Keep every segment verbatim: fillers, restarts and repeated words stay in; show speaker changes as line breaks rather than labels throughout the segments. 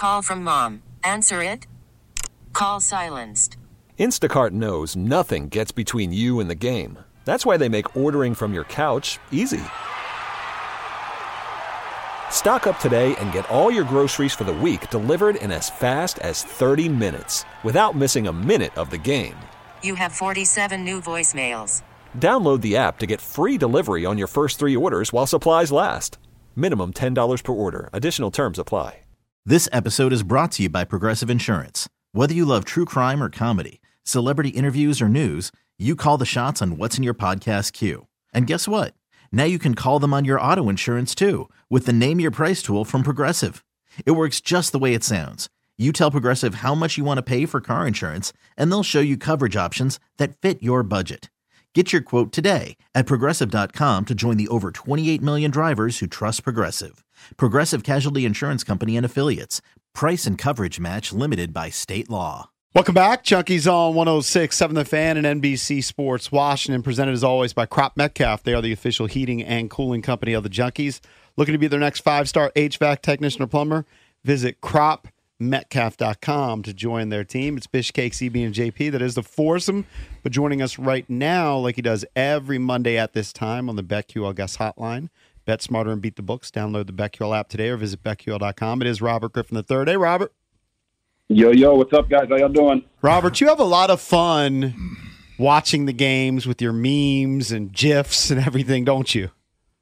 Call from mom. Answer it. Call silenced.
Instacart knows nothing gets between you and the game. That's why they make ordering from your couch easy. Stock up today and get all your groceries for the week delivered in as fast as thirty minutes without missing a minute of the game.
You have forty-seven new voicemails.
Download the app to get free delivery on your first three orders while supplies last. Minimum ten dollars per order. Additional terms apply.
This episode is brought to you by Progressive Insurance. Whether you love true crime or comedy, celebrity interviews or news, you call the shots on what's in your podcast queue. And guess what? Now you can call them on your auto insurance too with the Name Your Price tool from Progressive. It works just the way it sounds. You tell Progressive how much you want to pay for car insurance, and they'll show you coverage options that fit your budget. Get your quote today at Progressive dot com to join the over twenty-eight million drivers who trust Progressive. Progressive Casualty Insurance Company and Affiliates. Price and coverage match limited by state law.
Welcome back. Junkies on one oh six point seven The Fan and N B C Sports Washington, presented as always by Crop Metcalf. They are the official heating and cooling company of the Junkies. Looking to be their next five-star H V A C technician or plumber? Visit crop metcalf dot com to join their team. It's Bish, Cake, C B, and J P. That is the foursome. But joining us right now, like he does every Monday at this time on the BetQL Guest Hotline. Bet smarter and beat the books. Download the BetQL app today or visit bet Q L dot com. It is Robert Griffin the third. Hey, Robert.
Yo, yo, what's up, guys? How y'all doing?
Robert, you have a lot of fun watching the games with your memes and GIFs and everything, don't you?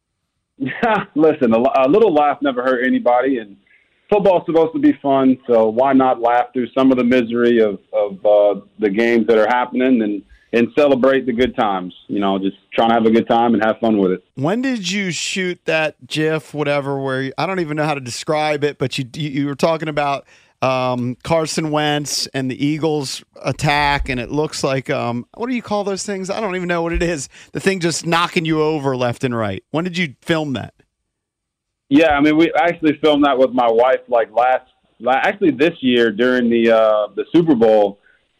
Listen, a, a little laugh never hurt anybody, and football's supposed to be fun, so why not laugh through some of the misery of, of uh, the games that are happening and, and celebrate the good times. You know, just trying to have a good time and have fun with it.
When did you shoot that GIF, whatever, where you, I don't even know how to describe it, but you you, you were talking about um, Carson Wentz and the Eagles attack, and it looks like, um, what do you call those things? I don't even know what it is. The thing just knocking you over left and right. When did you film that?
Yeah, I mean, we actually filmed that with my wife like last, actually this year during the uh, the Super Bowl,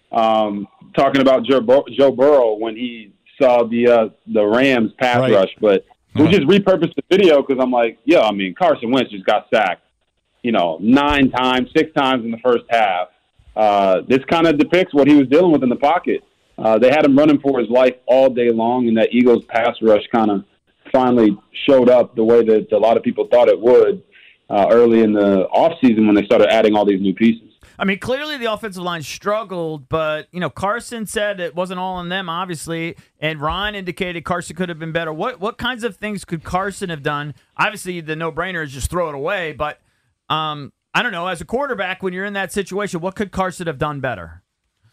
um, talking about Joe, Bur- Joe Burrow when he saw the uh, the Rams pass
right.
rush. But we just repurposed the video because I'm like, yeah, I mean, Carson Wentz just got sacked, you know, nine times, six times in the first half. Uh, this kind of depicts what he was dealing with in the pocket. Uh, they had him running for his life all day long, and that Eagles pass rush kind of finally showed up the way that a lot of people thought it would uh, early in the offseason when they started adding all these new pieces.
I mean, clearly the offensive line struggled, but, you know, Carson said it wasn't all on them, obviously, and Ron indicated Carson could have been better. What what kinds of things could Carson have done? Obviously, the no-brainer is just throw it away, but um, I don't know, as a quarterback, when you're in that situation, what could Carson have done better?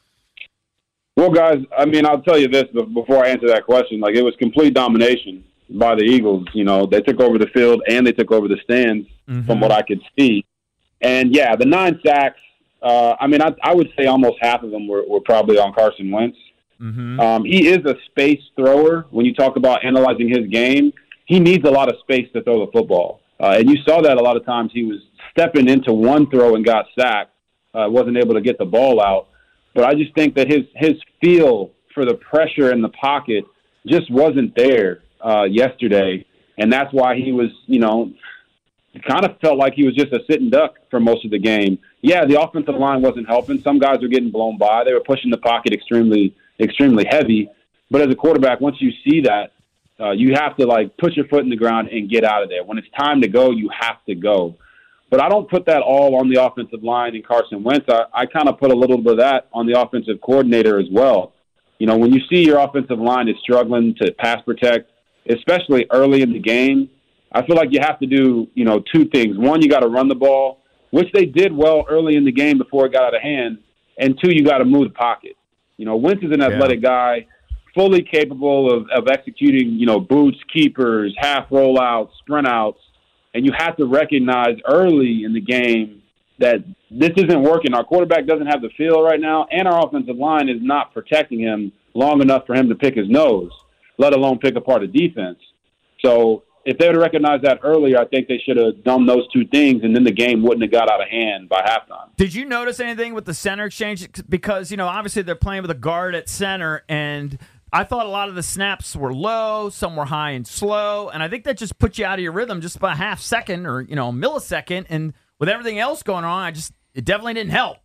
Well, guys, I mean, I'll tell you this before I answer that question. Like, it was complete domination by the Eagles. You know, they took over the field and they took over the stands mm-hmm. from what I could see. And, yeah, the nine sacks, uh, I mean, I, I would say almost half of them were, were probably on Carson Wentz. Mm-hmm. Um, he is a space thrower. When you talk about analyzing his game, he needs a lot of space to throw the football. Uh, and you saw that a lot of times he was stepping into one throw and got sacked, uh, wasn't able to get the ball out. But I just think that his, his feel for the pressure in the pocket just wasn't there uh, yesterday. And that's why he was, you know, kind of felt like he was just a sitting duck for most of the game. Yeah, the offensive line wasn't helping. Some guys were getting blown by. They were pushing the pocket extremely, extremely heavy. But as a quarterback, once you see that, uh, you have to, like, put your foot in the ground and get out of there. When it's time to go, you have to go. But I don't put that all on the offensive line and Carson Wentz. I, I kind of put a little bit of that on the offensive coordinator as well. You know, when you see your offensive line is struggling to pass protect, especially early in the game, I feel like you have to do, you know, two things. One, you got to run the ball, which they did well early in the game before it got out of hand. And two, you got to move the pocket. You know, Wentz is an athletic yeah. guy, fully capable of, of executing, you know, boots, keepers, half rollouts, sprint outs. And you have to recognize early in the game that this isn't working. Our quarterback doesn't have the feel right now, and our offensive line is not protecting him long enough for him to pick his nose, let alone pick apart a defense. So if they would have recognized that earlier, I think they should have done those two things, and then the game wouldn't have got out of hand by halftime.
Did you notice anything with the center exchange? Because, you know, obviously they're playing with a guard at center, and I thought a lot of the snaps were low, some were high and slow, and I think that just put you out of your rhythm just by a half second or, you know, a millisecond. And with everything else going on, I just it definitely didn't help.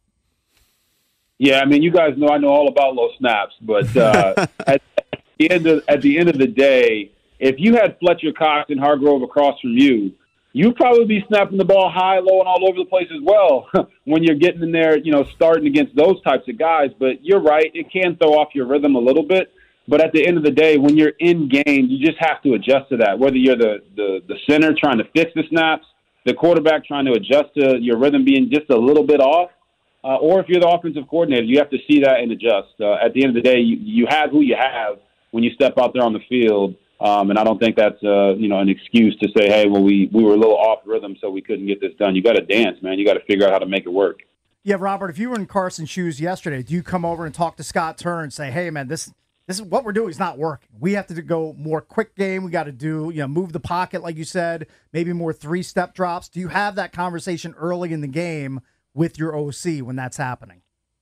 Yeah, I mean, you guys know I know all about low snaps, but uh, at, at the end of at the end of the day, if you had Fletcher Cox and Hargrove across from you, you'd probably be snapping the ball high, low, and all over the place as well when you're getting in there, you know, starting against those types of guys. But you're right, it can throw off your rhythm a little bit. But at the end of the day, when you're in game, you just have to adjust to that. Whether you're the, the, the center trying to fix the snaps, the quarterback trying to adjust to your rhythm being just a little bit off, uh, or if you're the offensive coordinator, you have to see that and adjust. Uh, at the end of the day, you, you have who you have when you step out there on the field. Um, and I don't think that's uh, you know an excuse to say, hey, well, we, we were a little off rhythm, so we couldn't get this done. You got to dance, man. You got to figure out how to make it work.
Yeah, Robert, if you were in Carson's shoes yesterday, do you come over and talk to Scott Turner and say, hey, man, this this is what we're doing is not working. We have to go more quick game. We got to do, you know, move the pocket, like you said, maybe more three-step drops. Do you have that conversation early in the game with your O C when that's happening?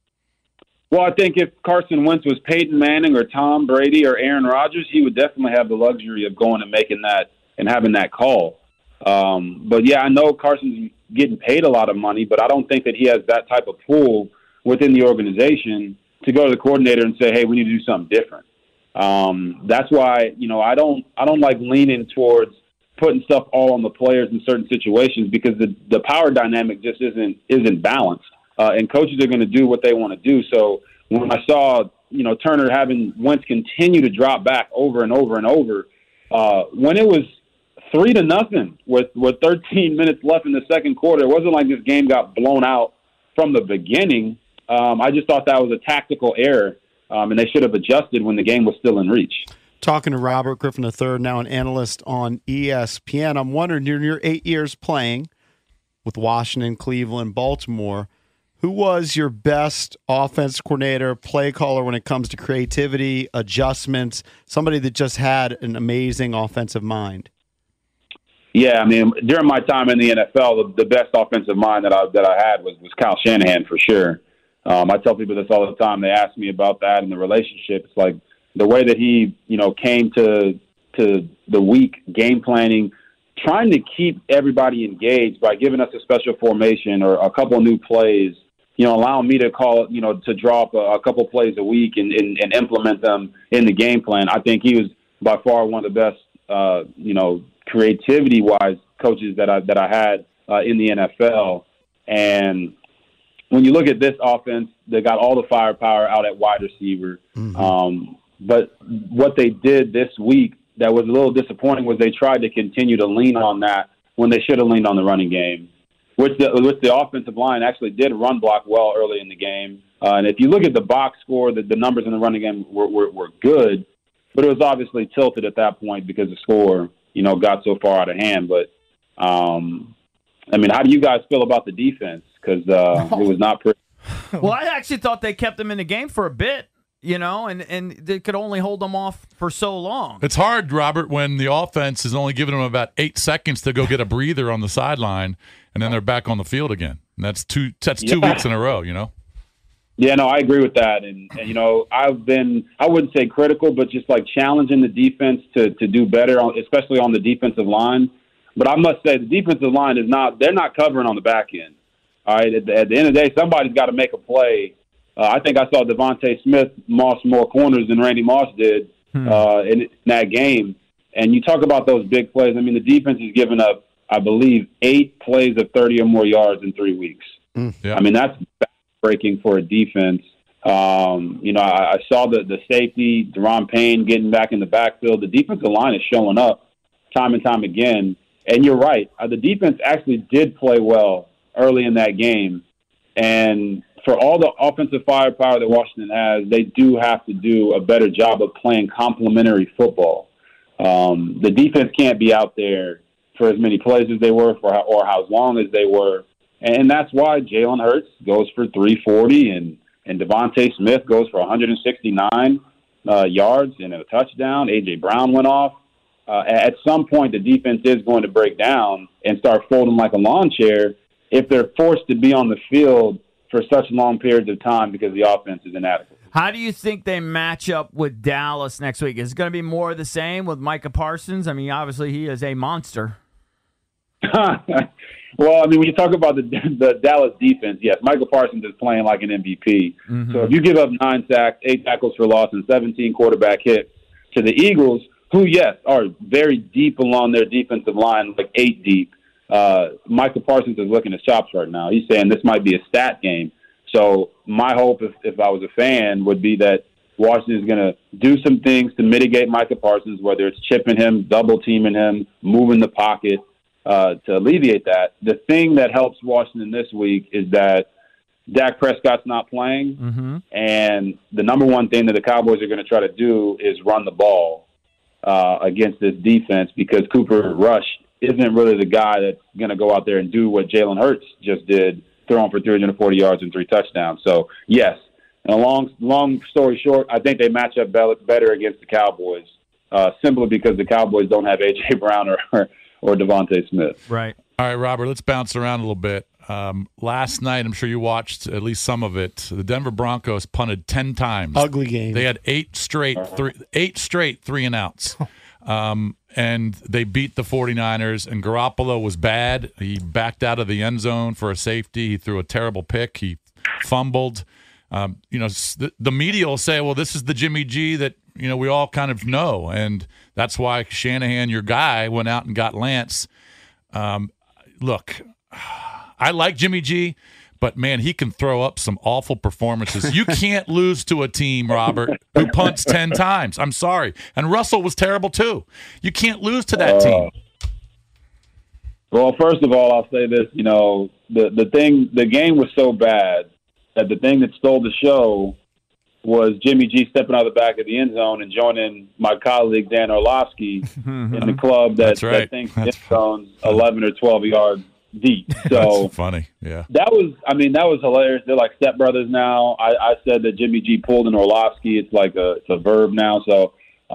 Well, I think if Carson Wentz was Peyton Manning or Tom Brady or Aaron Rodgers, he would definitely have the luxury of going and making that and having that call. Um, but, yeah, I know Carson's getting paid a lot of money, but I don't think that he has that type of pull within the organization to go to the coordinator and say, hey, we need to do something different. Um, that's why, you know, I don't I don't like leaning towards putting stuff all on the players in certain situations because the, the power dynamic just isn't isn't balanced. Uh, and coaches are going to do what they want to do. So when I saw, you know, Turner having Wentz continue to drop back over and over and over, uh, when it was three to nothing with, with thirteen minutes left in the second quarter, it wasn't like this game got blown out from the beginning. Um, I just thought that was a tactical error, um, and they should have adjusted when the game was still in reach.
Talking to Robert Griffin the third, now an analyst on E S P N. I'm wondering, during your eight years playing with Washington, Cleveland, Baltimore, who was your best offense coordinator, play caller when it comes to creativity, adjustments, somebody that just had an amazing offensive mind?
Yeah, I mean, during my time in the N F L, the, the best offensive mind that I that I had was, was Kyle Shanahan for sure. Um, I tell people this all the time. They ask me about that and the relationship. It's like the way that he, you know, came to to the week game planning, trying to keep everybody engaged by giving us a special formation or a couple of new plays. You know, allowing me to call, you know, to drop a, a couple plays a week and, and, and implement them in the game plan. I think he was by far one of the best, uh, you know, creativity-wise coaches that I that I had uh, in the N F L. And when you look at this offense, they got all the firepower out at wide receiver. Mm-hmm. Um, but what they did this week that was a little disappointing was they tried to continue to lean on that when they should have leaned on the running game. Which the, which the offensive line actually did run block well early in the game. Uh, and if you look at the box score, the, the numbers in the running game were, were, were good, but it was obviously tilted at that point because the score, you know, got so far out of hand. But, um, I mean, how do you guys feel about the defense? Because uh, it was not pretty.
Well, I actually thought they kept them in the game for a bit, you know, and, and they could only hold them off for so long.
It's hard, Robert, when the offense is only giving them about eight seconds to go get a breather on the sideline, and then they're back on the field again. And that's two that's two
yeah.
weeks in a row, you know?
Yeah, no, I agree with that. And, and, you know, I've been, I wouldn't say critical, but just like challenging the defense to, to do better, especially on the defensive line. But I must say the defensive line is not, they're not covering on the back end. All right, at the, at the end of the day, somebody's got to make a play. Uh, I think I saw Devontae Smith moss more corners than Randy Moss did hmm. uh, in, in that game. And you talk about those big plays. I mean, the defense has given up, I believe, eight plays of thirty or more yards in three weeks. Mm, yeah. I mean, that's backbreaking for a defense. Um, you know, I, I saw the, the safety, Deron Payne getting back in the backfield. The defensive line is showing up time and time again. And you're right. Uh, the defense actually did play well early in that game. And for all the offensive firepower that Washington has, they do have to do a better job of playing complementary football. Um, the defense can't be out there for as many plays as they were for or how long as they were. And that's why Jalen Hurts goes for three forty and, and Devontae Smith goes for one hundred sixty-nine uh, yards and a touchdown. A J. Brown went off. Uh, at some point, the defense is going to break down and start folding like a lawn chair if they're forced to be on the field for such long periods of time because the offense is inadequate.
How do you think they match up with Dallas next week? Is it going to be more of the same with Micah Parsons? I mean, obviously he is a monster.
Well, I mean, when you talk about the the Dallas defense, yes, Michael Parsons is playing like an M V P. Mm-hmm. So if you give up nine sacks, eight tackles for loss, and seventeen quarterback hits to the Eagles, who, yes, are very deep along their defensive line, like eight deep, uh, Michael Parsons is licking his chops right now. He's saying this might be a stat game. So my hope, if, if I was a fan, would be that Washington is going to do some things to mitigate Micah Parsons, whether it's chipping him, double-teaming him, moving the pocket, uh, to alleviate that. The thing that helps Washington this week is that Dak Prescott's not playing, mm-hmm. and the number one thing that the Cowboys are going to try to do is run the ball uh, against this defense, because Cooper Rush isn't really the guy that's going to go out there and do what Jalen Hurts just did, throwing for three hundred forty yards and three touchdowns. So, yes, and a long, long story short, I think they match up better against the Cowboys, uh, simply because the Cowboys don't have A J. Brown or, or, or Devontae Smith.
Right.
All right, Robert, let's bounce around a little bit. Um, last night, I'm sure you watched at least some of it, the Denver Broncos punted ten times.
Ugly game.
They had eight straight three, eight straight three and outs. Um, and they beat the 49ers, and Garoppolo was bad. He backed out of the end zone for a safety. He threw a terrible pick. He fumbled. Um, you know, the, the media will say, well, this is the Jimmy G that, you know, we all kind of know, and that's why Shanahan, your guy, went out and got Lance. Um, look, I like Jimmy G, but, man, he can throw up some awful performances. You can't lose to a team, Robert, who punts ten times. I'm sorry. And Russell was terrible, too. You can't lose to that uh, team.
Well, first of all, I'll say this. You know, the, the thing, the game was so bad that the thing that stole the show was Jimmy G stepping out of the back of the end zone and joining my colleague Dan Orlovsky in the club that,
right.
that thinks end zone's eleven or twelve yards deep. So
that's funny. Yeah.
That was, I mean, that was hilarious. They're like stepbrothers now. I, I said that Jimmy G pulled an Orlovsky. It's like a, it's a verb now. So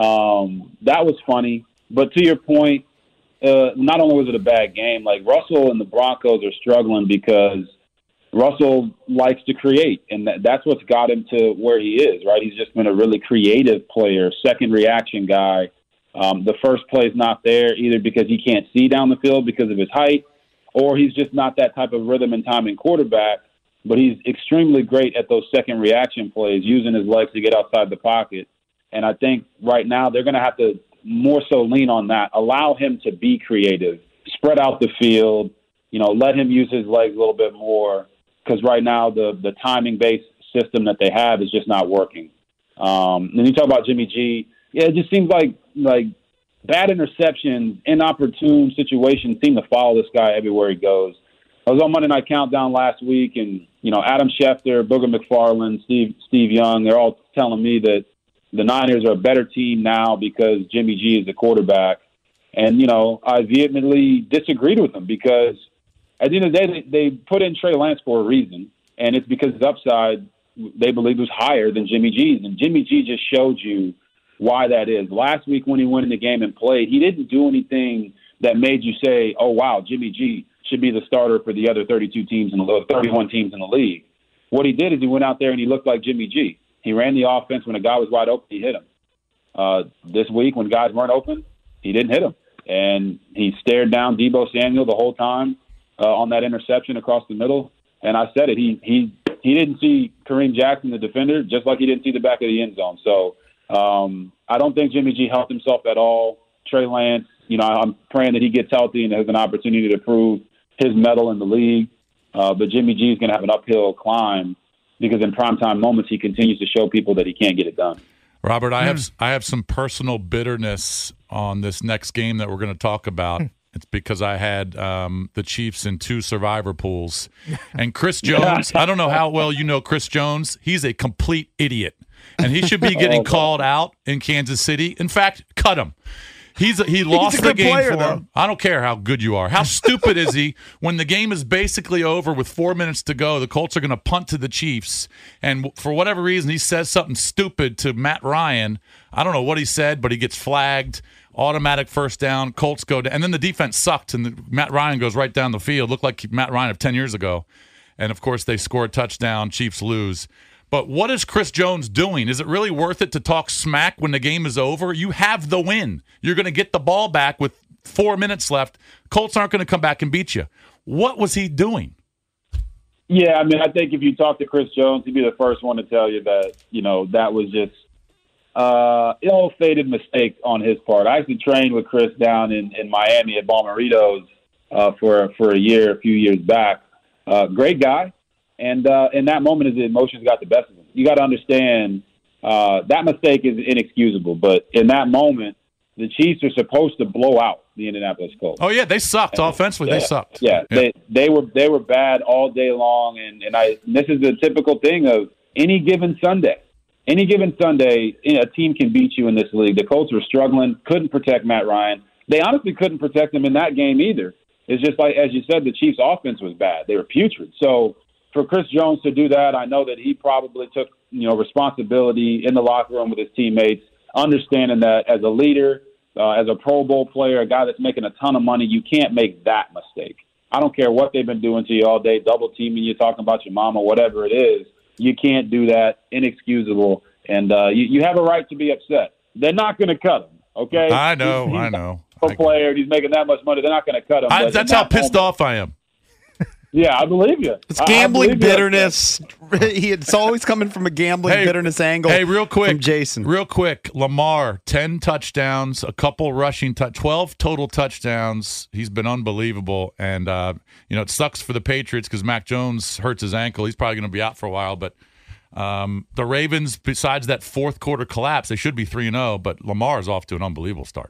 um, that was funny. But to your point, uh, not only was it a bad game, like Russell and the Broncos are struggling because Russell likes to create, and that, that's what's got him to where he is, right? He's just been a really creative player, second reaction guy. Um, the first play is not there either because he can't see down the field because of his height, or he's just not that type of rhythm and timing quarterback, but he's extremely great at those second reaction plays, using his legs to get outside the pocket. And I think right now they're going to have to more so lean on that, allow him to be creative, spread out the field, you know, let him use his legs a little bit more. Because right now the the timing-based system that they have is just not working. Um, and you talk about Jimmy G, yeah, it just seems like like bad interceptions, inopportune situations seem to follow this guy everywhere he goes. I was on Monday Night Countdown last week, and you know Adam Schefter, Booger McFarland, Steve Steve Young, they're all telling me that the Niners are a better team now because Jimmy G is the quarterback. And you know I vehemently disagreed with them because at the end of the day, they, they put in Trey Lance for a reason, and it's because his upside, they believe, was higher than Jimmy G's. And Jimmy G just showed you why that is. Last week when he went in the game and played, he didn't do anything that made you say, oh, wow, Jimmy G should be the starter for the other thirty-two teams in the thirty-one teams in the league. What he did is he went out there and he looked like Jimmy G. He ran the offense. When a guy was wide open, he hit him. Uh, this week when guys weren't open, he didn't hit him. And he stared down Deebo Samuel the whole time. Uh, on that interception across the middle, and I said it. He he he didn't see Kareem Jackson, the defender, just like he didn't see the back of the end zone. So um, I don't think Jimmy G helped himself at all. Trey Lance, you know, I'm praying that he gets healthy and has an opportunity to prove his mettle in the league. Uh, but Jimmy G is going to have an uphill climb because in primetime moments he continues to show people that he can't get it done.
Robert, I have I have some personal bitterness on this next game that we're going to talk about. It's because I had um, the Chiefs in two survivor pools. And Chris Jones, I don't know how well you know Chris Jones. He's a complete idiot. And he should be getting called out in Kansas City. In fact, cut him. He's a, he lost the game
player,
for
though.
him. I don't care how good you are. How stupid is he when the game is basically over with four minutes to go? The Colts are going to punt to the Chiefs. And for whatever reason, he says something stupid to Matt Ryan. I don't know what he said, but he gets flagged. Automatic first down, Colts go down. And then the defense sucked, and the, Matt Ryan goes right down the field. Looked like Matt Ryan of ten years ago. And, of course, they score a touchdown. Chiefs lose. But what is Chris Jones doing? Is it really worth it to talk smack when the game is over? You have the win. You're going to get the ball back with four minutes left. Colts aren't going to come back and beat you. What was he doing?
Yeah, I mean, I think if you talk to Chris Jones, he'd be the first one to tell you that, you know, that was just uh, ill-fated mistake on his part. I actually trained with Chris down in, in Miami at Balmeritos uh, for for a year, a few years back. Uh, great guy. And uh, in that moment, his emotions got the best of him. You got to understand uh, that mistake is inexcusable. But in that moment, the Chiefs are supposed to blow out the Indianapolis Colts.
Oh yeah, they sucked
and,
offensively.
Yeah,
they sucked.
Yeah,
yeah,
they they were they were bad all day long. And and I and this is the typical thing of any given Sunday. Any given Sunday, a team can beat you in this league. The Colts were struggling, couldn't protect Matt Ryan. They honestly couldn't protect him in that game either. It's just like, as you said, the Chiefs' offense was bad. They were putrid. So for Chris Jones to do that, I know that he probably took, you know, responsibility in the locker room with his teammates, understanding that as a leader, uh, as a Pro Bowl player, a guy that's making a ton of money, you can't make that mistake. I don't care what they've been doing to you all day, double teaming you, talking about your mom or whatever it is. You can't do that. Inexcusable. And uh, you, you have a right to be upset. They're not going to cut him, okay?
I know,
he's, he's
I know.
A player, he's making that much money. They're not going to cut him.
I, that's how
that
pissed
moment,
off I am.
Yeah, I believe you.
It's
I,
gambling
I
bitterness. He, it's always coming from a gambling
Hey,
bitterness angle.
Hey, real quick,
from Jason.
Real quick, Lamar, ten touchdowns, a couple rushing, t- twelve total touchdowns. He's been unbelievable, and uh, you know it sucks for the Patriots because Mac Jones hurts his ankle. He's probably going to be out for a while. But um, the Ravens, besides that fourth quarter collapse, they should be three and zero. But Lamar is off to an unbelievable start.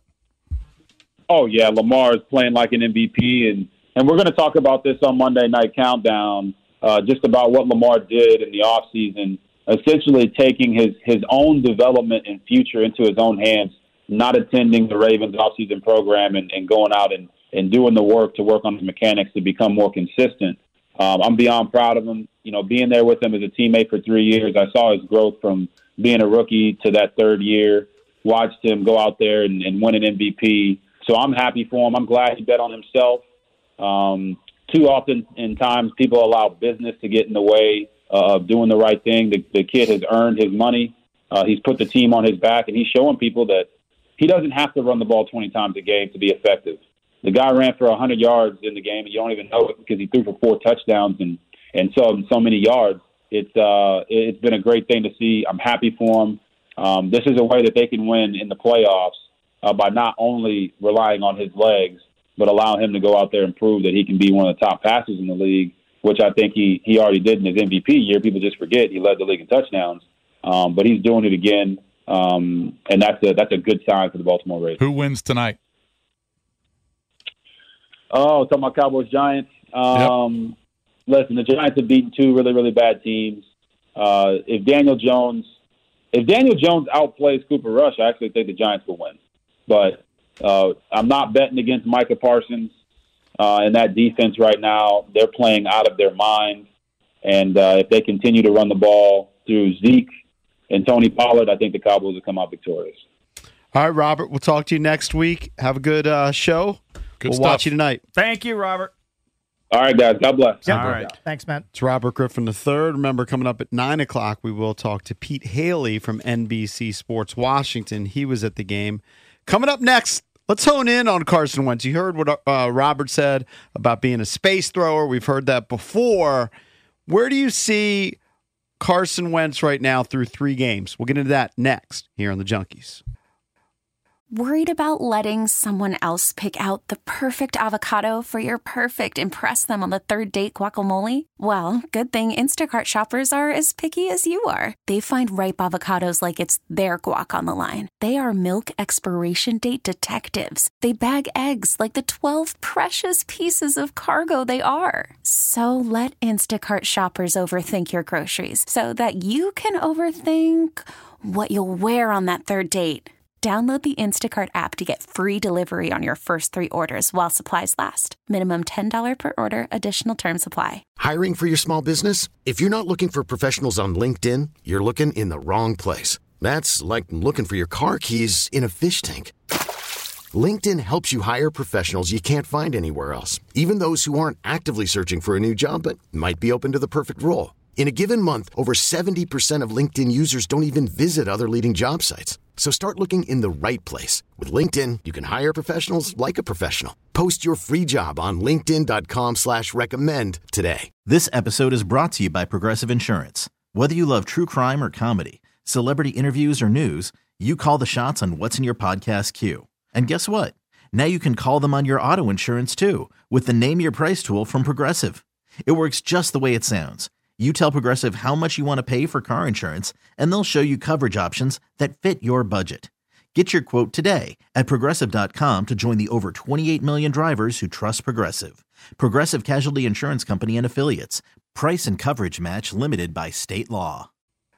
Oh yeah, Lamar is playing like an M V P, and. And we're going to talk about this on Monday Night Countdown, uh, just about what Lamar did in the offseason, essentially taking his, his own development and future into his own hands, not attending the Ravens offseason program and, and going out and, and doing the work to work on the mechanics to become more consistent. Um, I'm beyond proud of him. You know, being there with him as a teammate for three years, I saw his growth from being a rookie to that third year, watched him go out there and, and win an M V P. So I'm happy for him. I'm glad he bet on himself. Um, too often in times people allow business to get in the way uh, of doing the right thing. The, the kid has earned his money. Uh, he's put the team on his back, and he's showing people that he doesn't have to run the ball twenty times a game to be effective. The guy ran for one hundred yards in the game, and you don't even know it because he threw for four touchdowns and, and so, so many yards. It's, uh, it's been a great thing to see. I'm happy for him. Um, this is a way that they can win in the playoffs uh, by not only relying on his legs, but allow him to go out there and prove that he can be one of the top passers in the league, which I think he, he already did in his M V P year. People just forget he led the league in touchdowns, um, but he's doing it again, um, and that's a that's a good sign for the Baltimore Ravens.
Who wins tonight?
Oh, talking about Cowboys Giants. Um, yep. Listen, the Giants have beaten two really really bad teams. Uh, if Daniel Jones, if Daniel Jones outplays Cooper Rush, I actually think the Giants will win, but. Uh, I'm not betting against Micah Parsons uh, in that defense right now. They're playing out of their mind. And uh, if they continue to run the ball through Zeke and Tony Pollard, I think the Cowboys will come out victorious.
All right, Robert, we'll talk to you next week. Have a good uh, show.
Good
we'll
stuff.
watch you tonight.
Thank you, Robert.
All right, guys. God bless.
Yeah.
All right.
Thanks, man.
It's Robert Griffin the third. Remember, coming up at nine o'clock, we will talk to Pete Haley from N B C Sports Washington. He was at the game. Coming up next, let's hone in on Carson Wentz. You heard what uh, Robert said about being a space thrower. We've heard that before. Where do you see Carson Wentz right now through three games? We'll get into that next here on the Junkies.
Worried about letting someone else pick out the perfect avocado for your perfect impress them on the third date guacamole? Well, good thing Instacart shoppers are as picky as you are. They find ripe avocados like it's their guac on the line. They are milk expiration date detectives. They bag eggs like the twelve precious pieces of cargo they are. So let Instacart shoppers overthink your groceries so that you can overthink what you'll wear on that third date. Download the Instacart app to get free delivery on your first three orders while supplies last. Minimum ten dollars per order. Additional terms apply.
Hiring for your small business? If you're not looking for professionals on LinkedIn, you're looking in the wrong place. That's like looking for your car keys in a fish tank. LinkedIn helps you hire professionals you can't find anywhere else, even those who aren't actively searching for a new job but might be open to the perfect role. In a given month, over seventy percent of LinkedIn users don't even visit other leading job sites. So start looking in the right place. With LinkedIn, you can hire professionals like a professional. Post your free job on linkedin dot com slash recommend today.
This episode is brought to you by Progressive Insurance. Whether you love true crime or comedy, celebrity interviews or news, you call the shots on what's in your podcast queue. And guess what? Now you can call them on your auto insurance too with the Name Your Price tool from Progressive. It works just the way it sounds. You tell Progressive how much you want to pay for car insurance, and they'll show you coverage options that fit your budget. Get your quote today at progressive dot com to join the over twenty-eight million drivers who trust Progressive. Progressive Casualty Insurance Company and Affiliates. Price and coverage match limited by state law.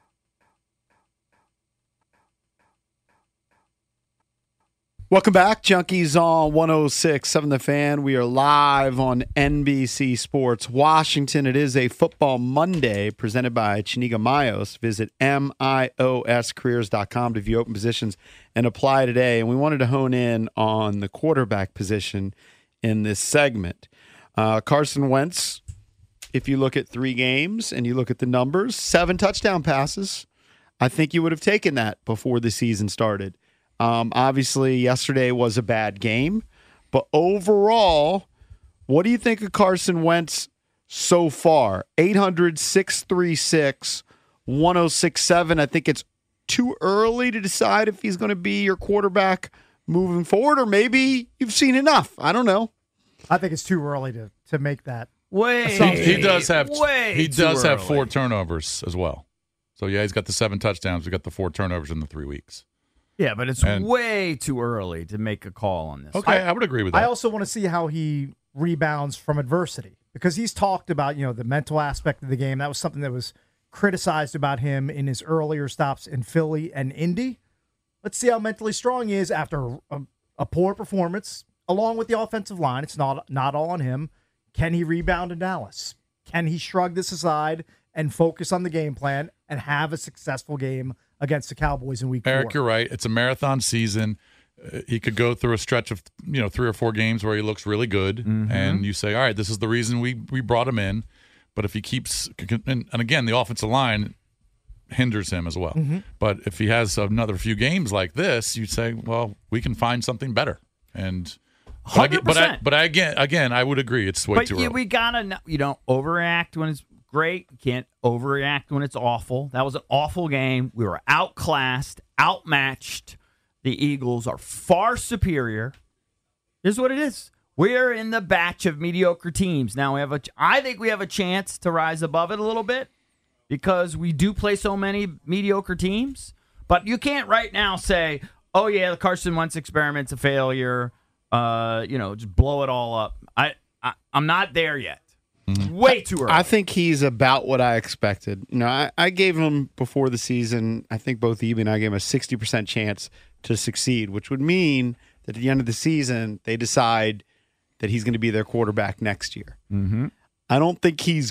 Welcome back, Junkies on one oh six point seven The Fan. We are live on N B C Sports Washington. It is a Football Monday presented by Chiniga Mayos. Visit M I O S careers dot com to view open positions and apply today. And we wanted to hone in on the quarterback position in this segment. Uh, Carson Wentz, if you look at three games and you look at the numbers, seven touchdown passes. I think you would have taken that before the season started. Um, obviously, yesterday was a bad game, but overall, what do you think of Carson Wentz so far? eight hundred, six three six, one oh six seven. I think it's too early to decide if he's going to be your quarterback moving forward, or maybe you've seen enough. I don't know.
I think it's too early to, to make that.
Way,
he, he does have
way
he does
too
have
early.
four turnovers as well. So yeah, he's got the seven touchdowns. We got the four turnovers in the three weeks.
Yeah, but it's
And-
way too early to make a call on this.
Okay, I, would agree with that.
I also want to see how he rebounds from adversity, because he's talked about, you know, the mental aspect of the game. That was something that was criticized about him in his earlier stops in Philly and Indy. Let's see how mentally strong he is after a, a poor performance, along with the offensive line. It's not not all on him. Can he rebound in Dallas? Can he shrug this aside and focus on the game plan and have a successful game against the Cowboys in week four?
Eric, you're right. It's a marathon season. Uh, he could go through a stretch of, you know, three or four games where he looks really good,
Mm-hmm.
and you say, all right, this is the reason we, we brought him in. But if he keeps – and, and again, the offensive line hinders him as well.
Mm-hmm.
But if he has another few games like this, you say, well, we can find something better. And but I, but I, but I again, again, I would agree. It's way
But
too
you,
early.
we gotta know, you don't overreact when it's great. You can't overreact when it's awful. That was an awful game. We were outclassed, outmatched. The Eagles are far superior. Here's what it is. We're in the batch of mediocre teams. Now we have a I think we have a chance to rise above it a little bit because we do play so many mediocre teams. But you can't right now say, oh yeah, the Carson Wentz experiment's a failure. Uh, you know, just blow it all up. I, I I'm not there yet.
Mm-hmm.
Way too early.
I think he's about what I expected. You know, I, I gave him before the season, I think both Eby and I gave him a sixty percent chance to succeed, which would mean that at the end of the season, they decide that he's going to be their quarterback next year.
Mm-hmm.
I don't think he's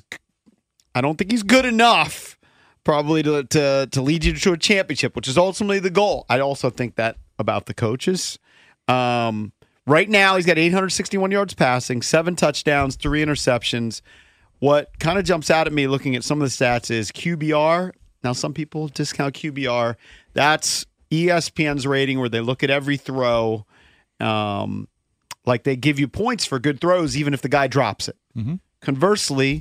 I don't think he's good enough probably to, to, to lead you to a championship, which is ultimately the goal. I also think that about the coaches. Um, right now, he's got eight hundred sixty-one yards passing, seven touchdowns, three interceptions. What kind of jumps out at me looking at some of the stats is Q B R. Now, some people discount Q B R. That's E S P N's rating where they look at every throw. Um, like they give you points for good throws, even if the guy drops it.
Mm-hmm.
Conversely,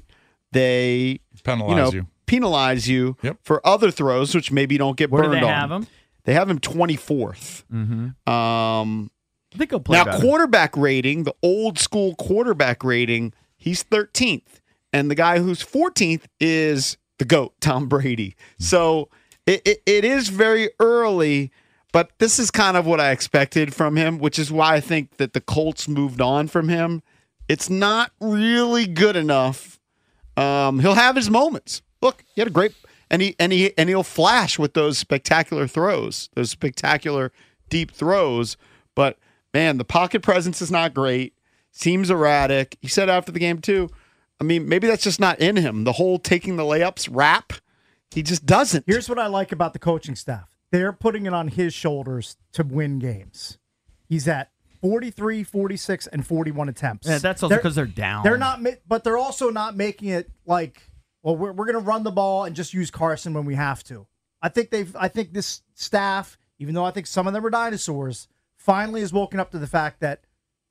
they
Penalize
you, know,
you.
penalize you
Yep.
for other throws, which maybe you don't get
Where do
burned
they
on.
have him?
They have him twenty-fourth.
Mm-hmm.
Um,
I think he'll play
now,
better.
quarterback rating, the old school quarterback rating, he's thirteenth. And the guy who's fourteenth is the GOAT, Tom Brady. So it, it, it is very early, but this is kind of what I expected from him, which is why I think that the Colts moved on from him. It's not really good enough. Um, he'll have his moments. Look, he had a great and he and he and he'll flash with those spectacular throws, those spectacular deep throws. But man, the pocket presence is not great. Seems erratic. He said after the game too. I mean, maybe that's just not in him. The whole taking the layups rap, he just doesn't.
Here's what I like about the coaching staff. They're putting it on his shoulders to win games. He's at forty-three, forty-six, and forty-one attempts.
Yeah, that's also because they're down.
They're not, ma- but they're also not making it like, well, we're we're going to run the ball and just use Carson when we have to. I think they've. I think this staff, even though I think some of them are dinosaurs, finally has woken up to the fact that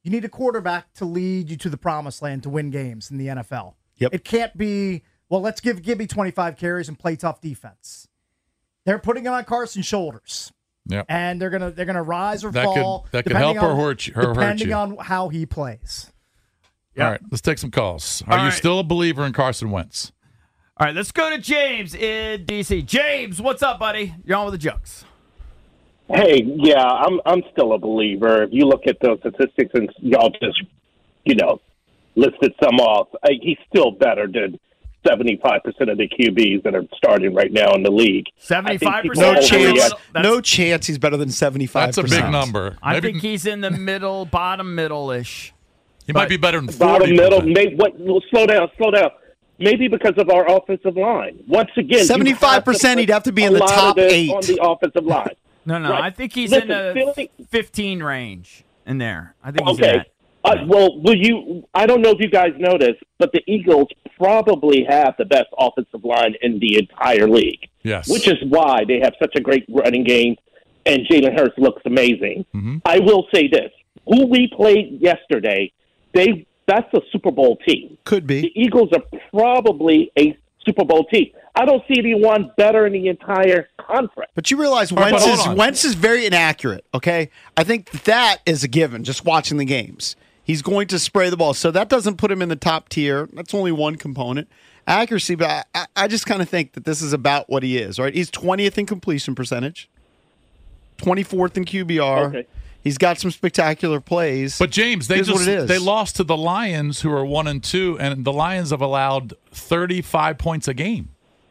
You need a quarterback to lead you to the promised land to win games in the N F L.
Yep.
It can't be, well, let's give Gibby twenty-five carries and play tough defense. They're putting it on Carson's shoulders.
Yep.
And they're gonna they're gonna rise or
That
fall.
could- that could
depending
help or
on-
hurt you- or hurt
Depending
you.
on how he plays.
All right, let's take some calls. Are
All
you
right.
still a believer in Carson Wentz?
All right, let's go to James in D C. James, what's up, buddy? You're on with the Jokes.
Hey, yeah, I'm I'm still a believer. If you look at those statistics and y'all just, you know, listed some off, I, he's still better than seventy-five percent of the Q Bs that are starting right now in the league.
seventy-five percent?
No
That's-
chance.
that's-
No chance he's better than seventy-five percent.
That's a big number.
I
Maybe-
think he's in the middle, bottom middle-ish.
He might be better than
Bottom
forty
middle, maybe, what, well, slow down, slow down. Maybe because of our offensive line. Once again, you
seventy-five percent,
have to
he'd have to be
put
in the
a lot
top
of this
eight.
on the offensive line.
No, no,
Right.
I think he's
Listen,
in the
Philly-
fifteen range in there. I think he's in
Okay.
that.
Uh, well, will you? I don't know if you guys know this, but the Eagles probably have the best offensive line in the entire league.
Yes.
Which is why they have such a great running game, and Jalen Hurts looks amazing.
Mhm.
I will say this: who we played yesterday, they that's a Super Bowl team.
Could be.
The Eagles are probably a Super Bowl team. I don't see anyone better in the entire conference.
But you realize
All right,
Wentz
but
is,
hold on.
Wentz is very inaccurate, okay? I think that is a given, just watching the games. He's going to spray the ball. So that doesn't put him in the top tier. That's only one component. Accuracy, but I, I- I just kind of think that this is about what he is, right? He's twentieth in completion percentage, twenty-fourth in Q B R.
Okay.
He's got some spectacular plays.
But James, they
Here's
just
what it is.
they lost to the Lions, who are one and two, and the Lions have allowed thirty-five points a game.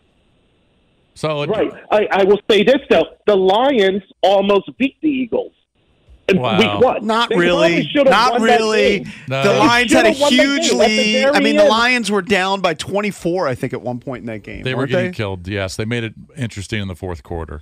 So it,
Right. I, I will say this, though. The Lions almost beat the Eagles in
Wow.
week one.
Not
They
really.
probably should have
Not
won that
really.
game.
No.
The
They
Lions had a
should have won that
huge
game at the
lead.
very
I mean, the
end.
Lions were down by twenty-four, I think, at one point in that game.
they were
weren't
getting
they?
killed. Yes, they made it interesting in the fourth quarter.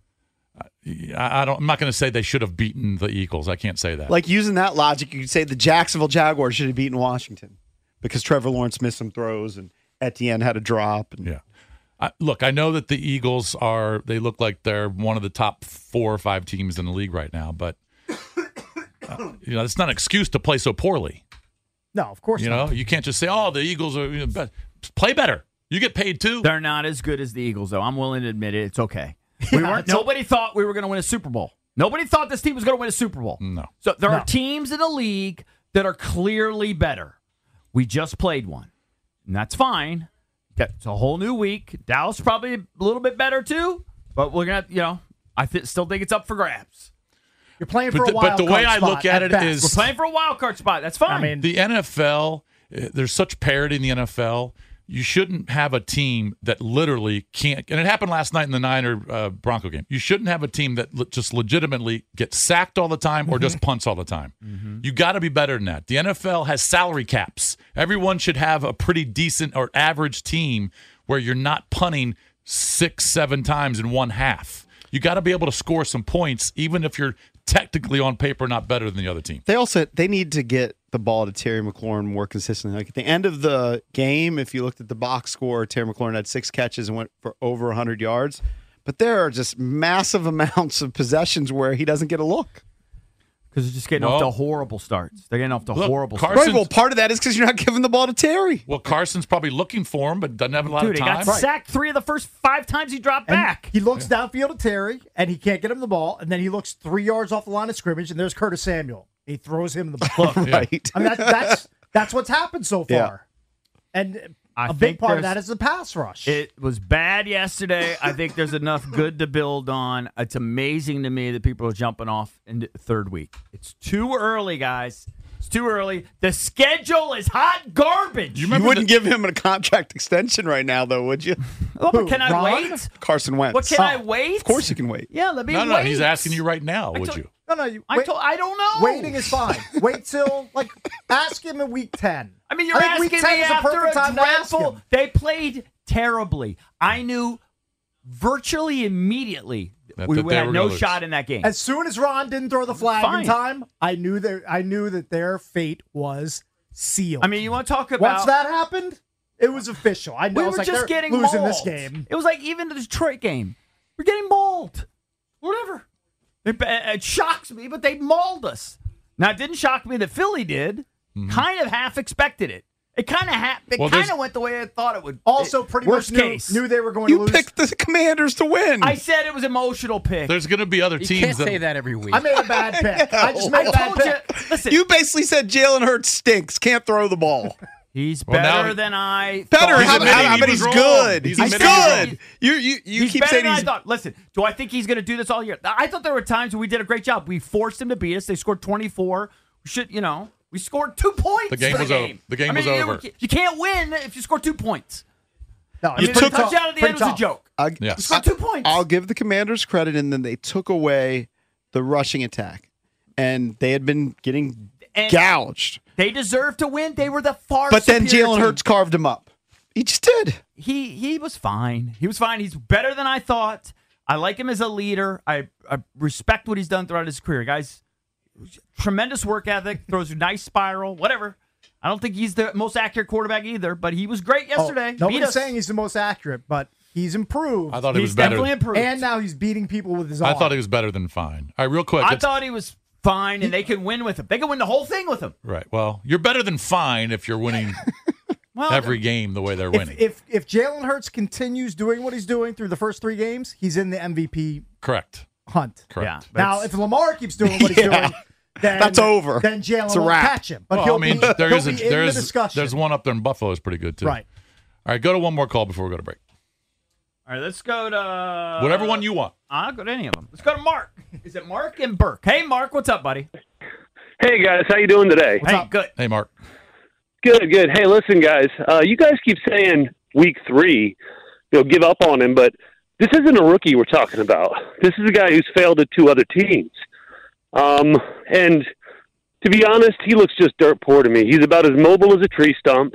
I, I don't. I'm not going to say they should have beaten the Eagles. I can't say that.
Like, using that logic, you could say the Jacksonville Jaguars should have beaten Washington because Trevor Lawrence missed some throws and Etienne had a drop. And
Yeah. I, look, I know that the Eagles are, they look like they're one of the top four or five teams in the league right now, but, uh, you know, it's not an excuse to play so poorly.
No, of course
You
not.
know, you can't just say, oh, the Eagles are, you know, be- play better. You get paid too.
They're not as good as the Eagles, though. I'm willing to admit it. It's okay. We
Yeah,
weren't.
it's o-
Nobody thought we were going to win a Super Bowl. Nobody thought this team was going to win a Super Bowl.
No.
So there
No.
are teams in the league that are clearly better. We just played one, and that's fine. It's a whole new week. Dallas probably a little bit better too, but we're gonna, you know, I th- still think it's up for grabs.
You're playing
But
for
the-
a
but
wild
the way
card
I
spot
look at it
best.
is-
We're playing for a wild card spot. That's fine.
I mean,
The N F L, uh, there's such parity in the N F L. You shouldn't have a team that literally can't, and it happened last night in the Niner uh, Bronco game. You shouldn't have a team that le- just legitimately gets sacked all the time or just punts all the time. You got to be better than that. The N F L has salary caps. Everyone should have a pretty decent or average team where you're not punting six, seven times in one half. You got to be able to score some points, even if you're technically on paper not better than the other team.
They also they need to get the ball to Terry McLaurin more consistently. Like at the end of the game, if you looked at the box score, Terry McLaurin had six catches and went for over one hundred yards. But there are just massive amounts of possessions where he doesn't get a look.
because they're just getting
Well-
off to horrible starts. They're getting off to
Look,
horrible
Carson-
starts.
Right, well, part of that is because you're not giving the ball to Terry.
Well, Carson's probably looking for him, but doesn't have a lot
Dude,
of
he
time.
got sacked three of the first five times he dropped
And
back.
He looks downfield at Terry, and he can't get him the ball. And then he looks three yards off the line of scrimmage, and there's Curtis Samuel. He throws him the ball.
Right.
I mean, that's that's that's what's happened so far.
Yeah.
And
I
a big
think
part of
there's-
that is the pass rush.
It was bad yesterday. I think there's enough good to build on. It's amazing to me that people are jumping off in the third week. It's too early, guys. It's too early. The schedule is hot garbage.
You wouldn't give him a contract extension right now, though, would you?
Oh, but can I
Ron?
wait?
Carson Wentz.
What can I wait?
Of course you can wait.
Yeah, let me
No, no,
wait.
he's asking you right now, would
told-
you?
no, no, you,
I
wait,
told. I don't know.
waiting is fine. Wait till like ask him in week ten.
I mean, you're
think
asking
week ten
me
is a
after
perfect
a
time to ask
dreadful.
him.
They played terribly. I knew virtually immediately
That-
we
that they
had
were
no
gonna lose.
shot in that game.
As soon as Ron didn't throw the flag
Fine.
in time, I knew that I knew that their fate was sealed.
I mean, you want to talk about
once that happened, it was official. I know.
we
I
were
was like,
just
they're
getting
losing
mauled.
this game.
It was like even the Detroit game. We're getting mauled. Whatever. It, it shocks me, but they mauled us. Now, it didn't shock me that Philly did.
Mm-hmm.
Kind of half expected it. It kind of ha- It
Well,
kind
there's-
of went the way I thought it would.
Also,
It-
pretty
worst
much knew,
case.
knew they were going
You
to lose.
picked the Commanders to win.
I said it was emotional pick.
There's going to be other
You
teams
can't say that every week.
I made a bad pick. I just made
I
a bad
told
pick.
you. Listen,
You basically said Jalen Hurts stinks, can't throw the ball.
he's
Well, now
better
he-
than I
Better,
thought.
He's
how,
admitting
how,
he
but
was
he's
wrong.
good.
He's
He's,
admitting he was
good.
wrong.
You you you
He's
keep
better
saying
than
he's.
I thought. Listen, do I think he's going to do this all year? I thought there were times when we did a great job. We forced him to beat us. They scored twenty-four. We should, you know, we scored two points.
The game
for
was
the
over.
game.
The game
I mean,
was
you-
over.
You can't win if you score two points.
No,
I mean,
it's
the
pretty tough.
touchdown at the
Pretty
end was a
tough.
joke.
I,
Yes.
We scored two points.
I'll give the Commanders credit, and then they took away the rushing attack, and they had been getting
And
gouged.
They deserved to win. They were the far.
But then
superior
Jalen
team.
Hurts carved him up. He just did.
He he was fine. He was fine. He's better than I thought. I like him as a leader. I, I respect what he's done throughout his career, guys. Tremendous work ethic. Throws a nice spiral. Whatever. I don't think he's the most accurate quarterback either, but he was great
Oh,
yesterday. Beat
nobody's
us.
saying he's the most accurate, but he's improved.
I thought he
He's
was better.
definitely improved.
and now he's beating people with his
I
arm.
thought he was better than fine. All right, real quick.
I
it's-
thought he was fine, and they can win with him. They can win the whole thing with him.
Right. Well, you're better than fine if you're winning
Well,
every game the way they're
If
winning.
if, if Jalen Hurts continues doing what he's doing through the first three games, he's in the M V P
Correct.
hunt.
Correct.
Yeah.
Now, if Lamar keeps doing what he's
Yeah.
doing, then
That's over.
Then
It's
Jalen
a
won't
wrap.
catch him. But
Well,
he'll
I mean,
be,
there
he'll
is a,
be in
there
the
is
discussion.
there's one up there in Buffalo is pretty good too.
Right.
All right, go to one more call before we go to break.
All right, let's go to
Whatever one you want.
I'll go to any of them. Let's go to Mark. Is it Mark and Burke? Hey, Mark, what's up, buddy?
Hey guys, how you doing today?
What's up? Good.
Hey, Mark.
Good, good. Hey, listen, guys. Uh, you guys keep saying week three, you know, give up on him, but this isn't a rookie we're talking about. This is a guy who's failed at two other teams. Um, and to be honest, he looks just dirt poor to me. He's about as mobile as a tree stump.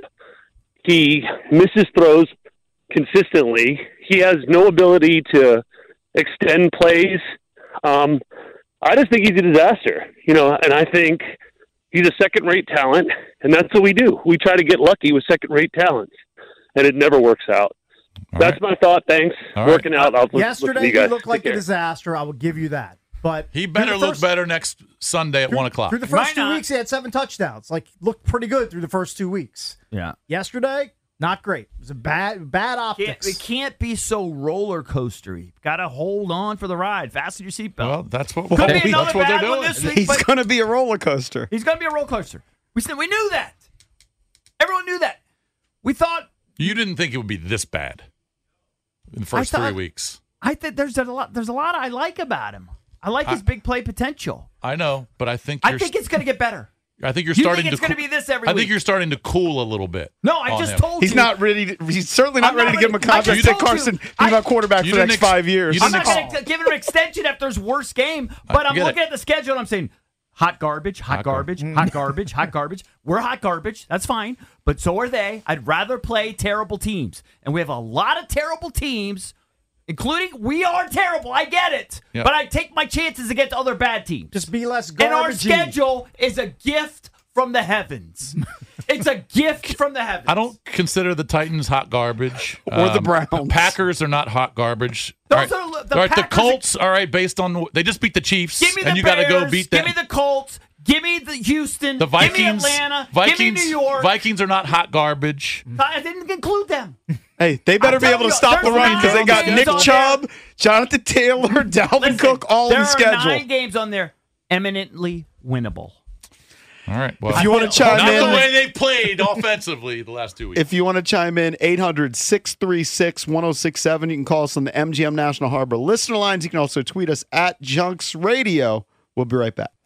He misses throws consistently. He has no ability to extend plays. Um, I just think he's a disaster, you know, and I think he's a second-rate talent, and that's what we do. We try to get lucky with second-rate talents, and it never works out.
All
That's
right.
my thought. Thanks.
All right.
Working out. I'll listen to
Yesterday,
you
he
guys.
looked like
Take
a
care.
disaster. I will give you that. But
He
through
better
the
look
first-
better next Sunday at one o'clock.
Through the
Might
first two
not.
weeks, he had seven touchdowns. Like, looked pretty good through the first two weeks.
Yeah.
Yesterday, not great. It was a bad, bad
Can't,
optics.
it can't be so roller coastery. Got to hold on for the ride. Fasten your seatbelt.
Well, that's what,
Could be
that's
another
what they're
bad one
doing.
this week,
He's
but
going to be a roller coaster.
he's going to be a roller coaster. We said we knew that. Everyone knew that. We thought.
You didn't think it would be this bad in the first
I thought-
three weeks.
I think there's a lot. There's a lot I like about him. I like his
I-
big play potential.
I know, but I think
I
you're,
think it's going to get better.
I think you're
You
starting
think it's
to.
going to be this every
I
week?
think you're starting to cool a little bit.
No, I
on
just
him.
told
He's
you.
not ready. To, he's certainly not
I'm
ready
not
to give him a
ready- I
contract.
just
Say
told you.
Carson, be
I-
my quarterback
You
for the
didn't
next
ex-
five years.
you
I'm
didn't
not
ex-
going to give him an extension after his worst game, but I'm
get
looking
it.
at the schedule and I'm saying, hot garbage, hot,
Hot gar-
garbage, hot garbage, hot garbage. We're hot garbage. That's fine. But so are they. I'd rather play terrible teams. And we have a lot of terrible teams, including we are terrible. I get it.
Yep.
But I take my chances against other bad teams.
Just be less
And our
garbagey.
schedule is a gift from the heavens. It's a gift from the heavens.
I don't consider the Titans hot garbage.
Or the
Um,
Browns.
Packers are not hot garbage.
Those
all
are
right,
the
all right, the
Packers-
Colts. All right, based on they just beat the Chiefs,
Give me the
and you got to go
Bears,
beat them.
Give me the Colts. Give me the Houston.
The Vikings,
Give me Atlanta.
Vikings,
Give me New York.
Vikings are not hot garbage.
I didn't include them.
Hey, they better
I'm
be able
telling
to
you,
stop the
there's
run because they
nine
got
games
Nick
on
Chubb,
there.
Jonathan Taylor, Dalvin
Listen,
Cook, all
there
in the
are
schedule.
nine games on there eminently winnable.
All right. Well,
If you want to chime
not
in,
the way they played offensively the last two weeks.
if you want to chime in, eight hundred, six three six, one oh six seven. You can call us on the M G M National Harbor listener lines. You can also tweet us at Junks Radio. We'll be right back.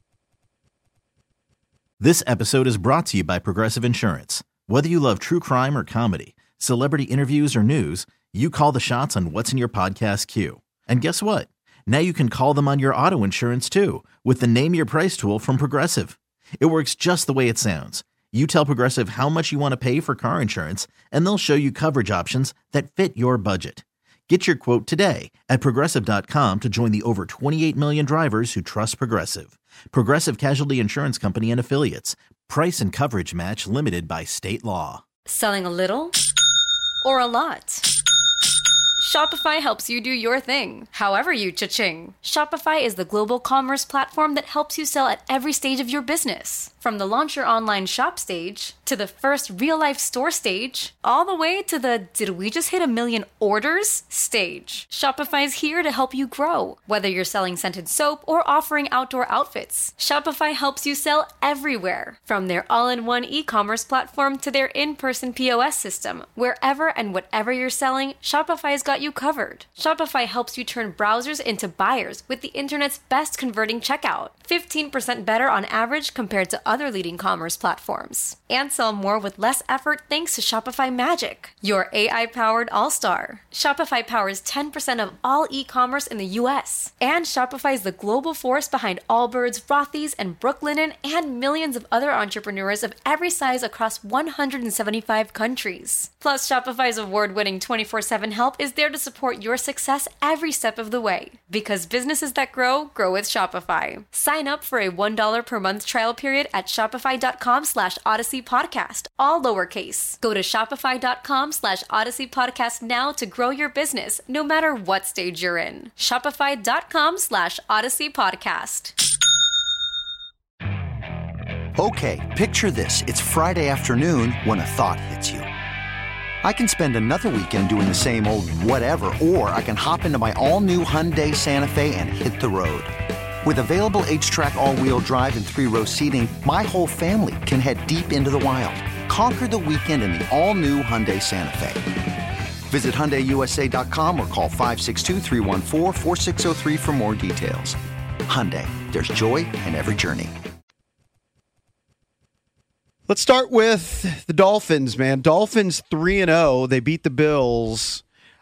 This episode is brought to you by Progressive Insurance. Whether you love true crime or comedy, celebrity interviews or news, you call the shots on what's in your podcast queue. And guess what? Now you can call them on your auto insurance too with the Name Your Price tool from Progressive. It works just the way it sounds. You tell Progressive how much you want to pay for car insurance, and they'll show you coverage options that fit your budget. Get your quote today at Progressive dot com to join the over twenty-eight million drivers who trust Progressive. Progressive Casualty Insurance Company and Affiliates. Price and coverage match limited by state law.
Selling a little or a lot?
Shopify helps you do your thing, however you cha-ching. Shopify is the global commerce platform that helps you sell at every stage of your business. From the launch your online shop stage, to the first real-life store stage, all the way to the did we just hit a million orders stage. Shopify's here to help you grow. Whether you're selling scented soap or offering outdoor outfits, Shopify helps you sell everywhere. From their all-in-one e-commerce platform to their in-person P O S system, wherever and whatever you're selling, Shopify's got you covered. Shopify helps you turn browsers into buyers with the internet's best converting checkout. fifteen percent better on average compared to other leading commerce platforms. And sell more with less effort thanks to Shopify Magic, your A I-powered all-star. Shopify powers ten percent of all e-commerce in the U S. And Shopify is the global force behind Allbirds, Rothy's, and Brooklinen, and millions of other entrepreneurs of every size across one hundred seventy-five countries. Plus, Shopify's award-winning twenty-four seven help is there to support your success every step of the way. Because businesses that grow, grow with Shopify. Sign up for a one dollar per month trial period at shopify.com slash Odyssey Podcast, all lowercase. Go to shopify.com slash Odyssey Podcast now to grow your business, no matter what stage you're in. Shopify.com slash Odyssey Podcast.
Okay, picture this. It's Friday afternoon when a thought hits you. I can spend another weekend doing the same old whatever, or I can hop into my all-new Hyundai Santa Fe and hit the road. With available H-Track all-wheel drive and three-row seating, my whole family can head deep into the wild. Conquer the weekend in the all-new Hyundai Santa Fe. Visit Hyundai U S A dot com or call five six two, three one four, four six zero three for more details. Hyundai, there's joy in every journey.
Let's start with the Dolphins, man. Dolphins three and oh. They beat the Bills.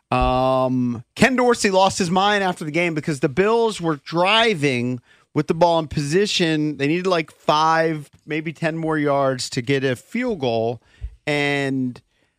Um, Ken Dorsey lost his mind after the game because the Bills were driving with the ball in position. They needed like five, maybe ten more yards to get a field goal. And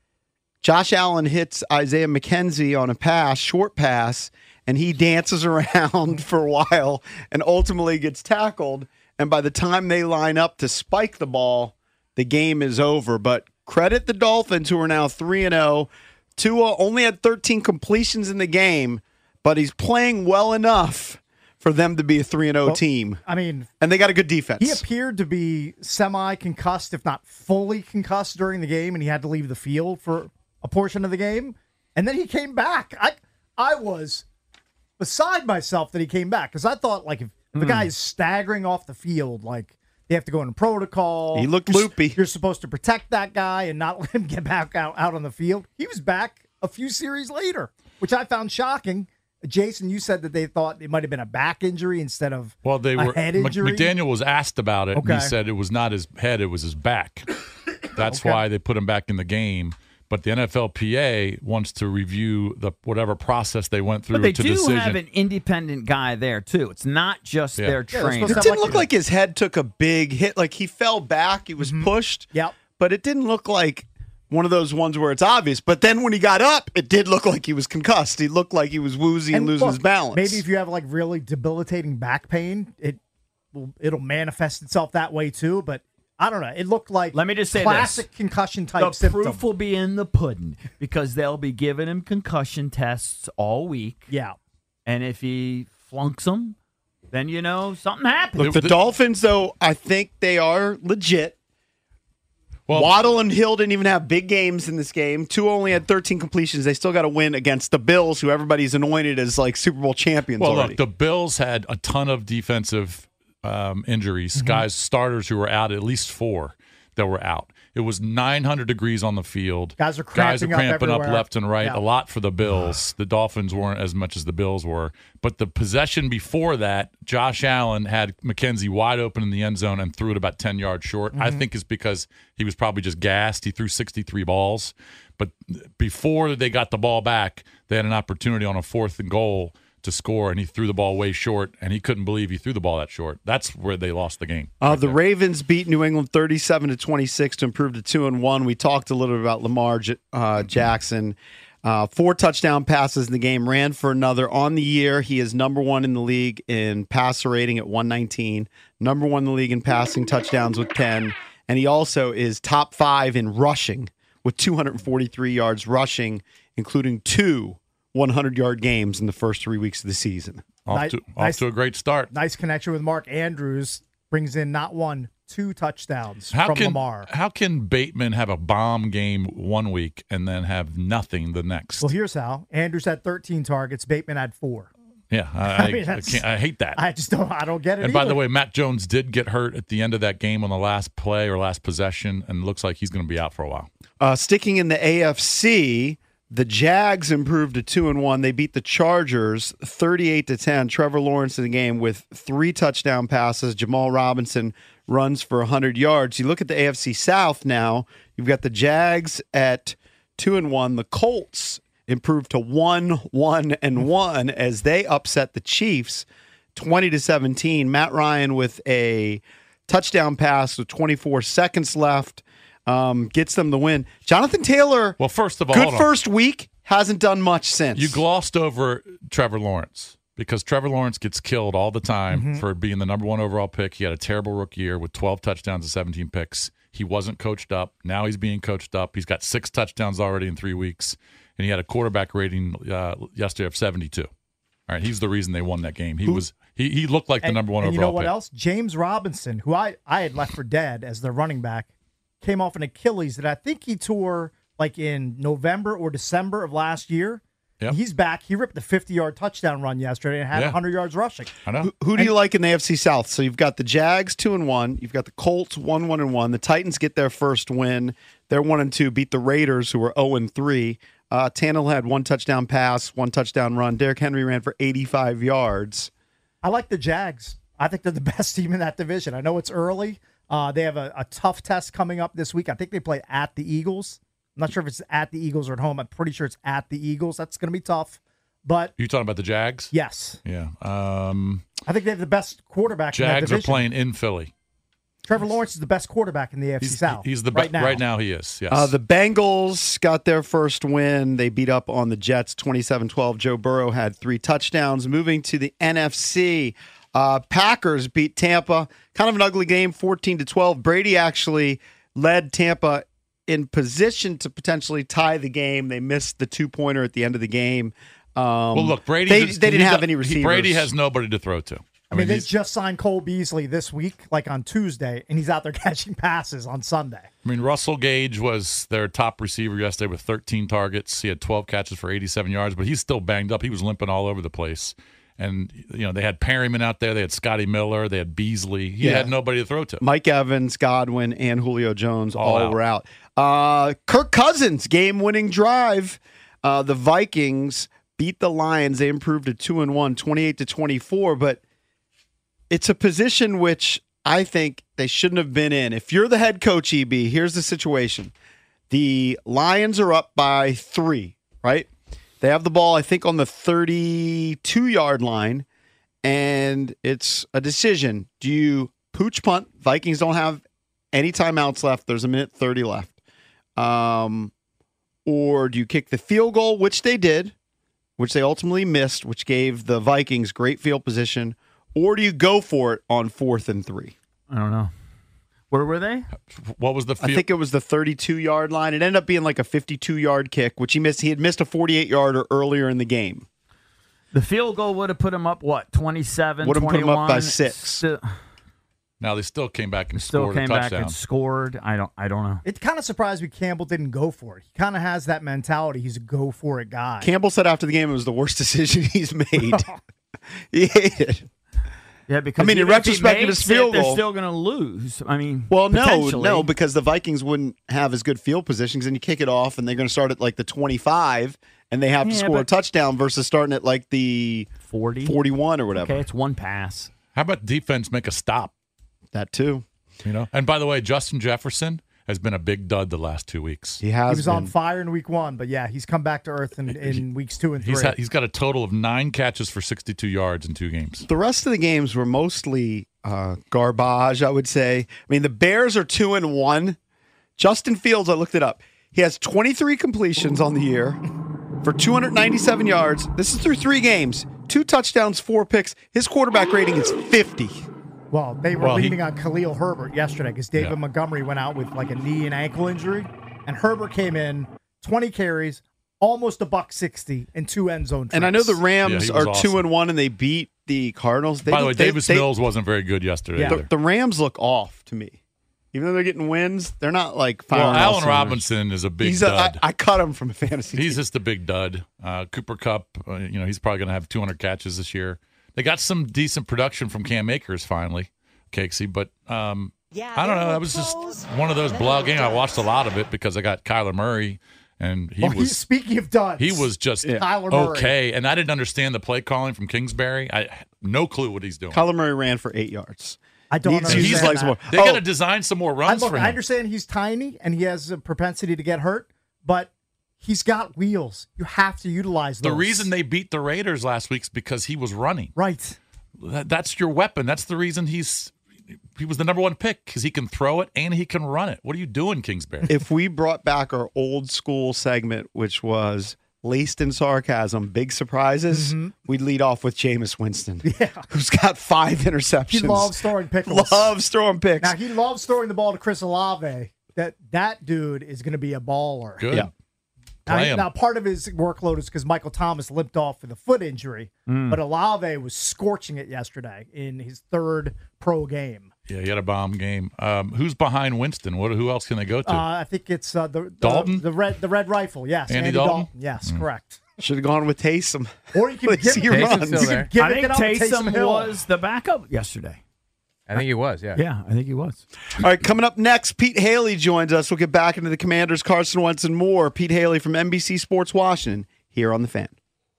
Josh Allen hits Isaiah McKenzie on a pass, short pass, and he dances around for a while and ultimately gets tackled. And by the time they line up to spike the ball, the game is over. But credit the Dolphins, who are now three and oh. Tua only had thirteen completions in the game, but he's playing well enough for them to be a three and oh
well,
team.
I mean,
and they got a good defense.
He appeared to be semi-concussed, if not fully concussed during the game, and he had to leave the field for a portion of the game. And then he came back. I I was beside myself that he came back because I thought, like, if mm. the guy is staggering off the field, like, they have to go into protocol.
He looked
you're,
loopy.
You're supposed to protect that guy and not let him get back out, out on the field. He was back a few series later, which I found shocking. Jason, you said that they thought it might have been a back injury instead of
well, they
a
were.
head injury.
McDaniel was asked about it,
okay.
and he said it was not his head; it was his back. That's
okay.
why they put him back in the game. But the N F L P A wants to review the whatever process they went through
but they
to
do
decision.
have an independent guy there too. It's not just
Yeah.
their
Yeah,
trainer.
It didn't look like his head took a big hit. Like he fell back, he was
Mm-hmm.
pushed.
Yep.
But it didn't look like one of those ones where it's obvious. But then when he got up, it did look like he was concussed. He looked like he was woozy and,
And
losing
look,
his balance.
Maybe if you have like really debilitating back pain, it will it'll manifest itself that way too. But I don't know. It looked like
Let me just say
classic
this.
concussion type
The
symptom.
proof will be in the pudding because they'll be giving him concussion tests all week.
Yeah.
And if he flunks them, then you know something happened.
Look, the Dolphins, though, I think they are legit.
Well,
Waddle and Hill didn't even have big games in this game. Tua only had thirteen completions. They still got to win against the Bills, who everybody's anointed as like Super Bowl champions
Well,
already.
look, the Bills had a ton of defensive um, injuries.
Mm-hmm.
Guys, starters who were out, at least four that were out. It was nine hundred degrees on the field.
Guys are
Guys are
cramping up
cramping up,
everywhere.
left and right.
Yeah.
A lot for the Bills. The Dolphins weren't as much as the Bills were. But the possession before that, Josh Allen had McKenzie wide open in the end zone and threw it about ten yards short. I
Mhm.
think it's because he was probably just gassed. He threw sixty-three balls. But before they got the ball back, they had an opportunity on a fourth and goal to score, and he threw the ball way short, and he couldn't believe he threw the ball that short. That's where they lost the game.
Uh, the Ravens beat New England thirty-seven to twenty-six to improve to two and one. We talked a little bit about Lamar J- uh, Jackson. Uh, four touchdown passes in the game, ran for another. On the year, he is number one in the league in passer rating at one nineteen, number one in the league in passing touchdowns with ten, and he also is top five in rushing with two hundred forty-three yards rushing, including two hundred-yard games in the first three weeks of the season.
Off,
Nice-
to, off
nice-
to a great start.
Nice connection with Mark Andrews. Brings in not one, two touchdowns
How
from
can
Lamar.
how can Bateman have a bomb game one week and then have nothing the next?
Well, here's how. Andrews had thirteen targets. Bateman had four.
Yeah, I,
I
I,
mean,
I,
that's-
can't, I hate that.
I just don't. I don't get it.
And by
either.
the way, Matt Jones did get hurt at the end of that game on the last play or last possession, and looks like he's going to be out for a while.
Uh, sticking in the A F C, the Jags improved to two and one. They beat the Chargers thirty-eight to ten. Trevor Lawrence in the game with three touchdown passes. Jamal Robinson runs for one hundred yards. You look at the A F C South now. You've got the Jags at two and one. The Colts improved to one, one, and one as they upset the Chiefs twenty to seventeen. Matt Ryan with a touchdown pass with twenty-four seconds left. Um, gets them the win. Jonathan Taylor,
well, first of all,
good
hold on.
first week, hasn't done much since.
You glossed over Trevor Lawrence because Trevor Lawrence gets killed all the time
Mm-hmm.
for being the number one overall pick. He had a terrible rookie year with twelve touchdowns and seventeen picks. He wasn't coached up. Now he's being coached up. He's got six touchdowns already in three weeks, and he had a quarterback rating uh, yesterday of seventy-two. All right, he's the reason they won that game. He
Who-
was he, he looked like the
And-
number one
and
overall
you know what
pick.
else? James Robinson, who I, I had left for dead as their running back, came off an Achilles that I think he tore like in November or December of last year.
Yep.
He's back. He ripped a fifty-yard touchdown run yesterday and had
Yeah.
one hundred yards rushing.
I know.
Who, who do you like in the A F C South? So you've got the Jags two and one. You've got the Colts one one and one. The Titans get their first win. They're one and two. Beat the Raiders, who were zero and three. Uh, Tannehill had one touchdown pass, one touchdown run. Derrick Henry ran for eighty-five yards.
I like the Jags. I think they're the best team in that division. I know it's early. Uh, they have a, a tough test coming up this week. I think they play at the Eagles. I'm not sure if it's at the Eagles or at home. I'm pretty sure it's at the Eagles. That's going to be tough. But
You talking about the Jags?
yes,
Yeah. Um,
I think they have the best quarterback in that
Jags are
division.
playing in Philly.
Trevor Lawrence is the best quarterback in the A F C
He's,
South.
he's the
right
best
now.
right now. He is. Yes.
Uh, the Bengals got their first win. They beat up on the Jets twenty-seven twelve. Joe Burrow had three touchdowns. Moving to the N F C, uh, Packers beat Tampa. Kind of an ugly game, fourteen to twelve. Brady actually led Tampa in position to potentially tie the game. They missed the two-pointer at the end of the game. Um,
well, look, Brady.
They,
just-
they didn't
he
have
got-
any
he-
receivers.
Brady has nobody to throw to.
I mean, they
he's-
just signed Cole Beasley this week, like on Tuesday, and he's out there catching passes on Sunday.
I mean, Russell Gage was their top receiver yesterday with thirteen targets. He had twelve catches for eighty-seven yards, but he's still banged up. He was limping all over the place. And, you know, they had Perryman out there. They had Scotty Miller. They had Beasley. He
Yeah.
had nobody to throw to.
Mike Evans, Godwin, and Julio Jones
All
all,
out.
were out. Uh, Kirk Cousins, game-winning drive. Uh, the Vikings beat the Lions. They improved to two and one, twenty-eight to twenty-four. But it's a position which I think they shouldn't have been in. If you're the head coach, E B, here's the situation: the Lions are up by three, right? They have the ball, I think, on the thirty-two-yard line, and it's a decision. Do you pooch punt? Vikings don't have any timeouts left. There's a minute thirty left. Um, or do you kick the field goal, which they did, which they ultimately missed, which gave the Vikings great field position, or do you go for it on fourth and three?
I don't know. Where were they?
What was the
I think it was the thirty-two-yard line. It ended up being like a fifty-two-yard kick, which he missed. He had missed a forty-eight-yarder earlier in the game.
The field goal would have put him up, what, twenty-seven,
Would have put him up by
twenty-one?
six.
Still,
Now they still came back and
still
scored
came
a
back
touchdown.
and scored. I don't I don't know.
It kind of surprised me Campbell didn't go for it. He kind of has that mentality. He's a go-for-it guy.
Campbell said after the game it was the worst decision he's made. He hated it.
Yeah, because
I mean, in
even if he
retrospect, it
makes
is field
it, they're
goal.
still going to lose. I mean,
Well, no,
potentially.
no, because the Vikings wouldn't have as good field positions, and you kick it off, and they're going to start at like the twenty-five, and they have to
Yeah,
score a
but-
touchdown versus starting at like the
forty,
forty-one or whatever.
Okay, it's one pass.
How about defense make a stop?
That too.
You know. And by the way, Justin Jefferson has been a big dud the last two weeks.
He has.
He was on fire in week one, but yeah, he's come back to earth in, in weeks two and three.
He's had, he's got a total of nine catches for sixty-two yards in two games.
The rest of the games were mostly uh, garbage, I would say. I mean, the Bears are two and one. Justin Fields, I looked it up. He has twenty-three completions on the year for two hundred ninety-seven yards. This is through three games, two touchdowns, four picks. His quarterback rating is fifty.
Well, they were
Well, he-
leaning on Khalil Herbert yesterday because David
Yeah.
Montgomery went out with like a knee and ankle injury, and Herbert came in, twenty carries, almost a buck sixty and two end zone trips.
And I know the Rams
Yeah, he was
are
awesome.
two and one, and they beat the Cardinals. They,
By the way,
they,
Davis
they,
Mills wasn't very good yesterday.
Yeah.
either.
The, the Rams look off to me. Even though they're getting wins, they're not like
Well,
firing.
Allen
all cylinders.
Robinson is a big
He's a, I,
dud.
I cut him from a fantasy.
He's
team.
just a big dud. Uh, Cooper Kupp, uh, you know, he's probably going to have two hundred catches this year. They got some decent production from Cam Akers finally, Cakesy, but um, I don't know. That was just one of those blogging. I watched a lot of it because I got Kyler Murray, and he
Well, he's-
was
speaking of duds,
he was just
Kyler Murray.
okay, and I didn't understand the play calling from Kingsbury. I had no clue what he's doing.
Kyler Murray ran for eight yards.
I don't
Needs to use his
understand
legs
that.
more.
They
Oh,
got to design some more
I,
runs
look,
for
I
him.
understand he's tiny and he has a propensity to get hurt, but he's got wheels. You have to utilize those.
The reason they beat the Raiders last week is because he was running.
Right.
That, that's your weapon. That's the reason he's he was the number one pick, because he can throw it and he can run it. What are you doing, Kingsbury?
if we brought back our old school segment, which was laced in sarcasm, big surprises,
Mm-hmm.
we'd lead off with Jameis Winston,
Yeah.
who's got five interceptions.
He loves throwing pickles.
Loves throwing picks.
Now, he loves throwing the ball to Chris Olave. That that dude is going to be a baller.
Good.
Yeah.
Now,
Play him.
now, part of his workload is because Michael Thomas limped off with a foot injury,
Mm.
but Olave was scorching it yesterday in his third pro game.
Yeah, he had a bomb game. Um, who's behind Winston? What? Who else can they go to?
Uh, I think it's uh, the, the
Dalton?
the red the red rifle. Yes,
Andy
Andy,
Dalton?
Dalton. Yes, correct.
Should have gone with Taysom.
Or you can
Let's
give,
see
give,
your
you
runs.
can
there.
give
I
it
think
up to
Taysom
Hill.
was the backup yesterday.
I think he was, yeah.
Yeah, I think he was.
All right, coming up next, Pete Haley joins us. We'll get back into the Commanders, Carson Wentz, and more. Pete Haley from N B C Sports Washington here on The Fan.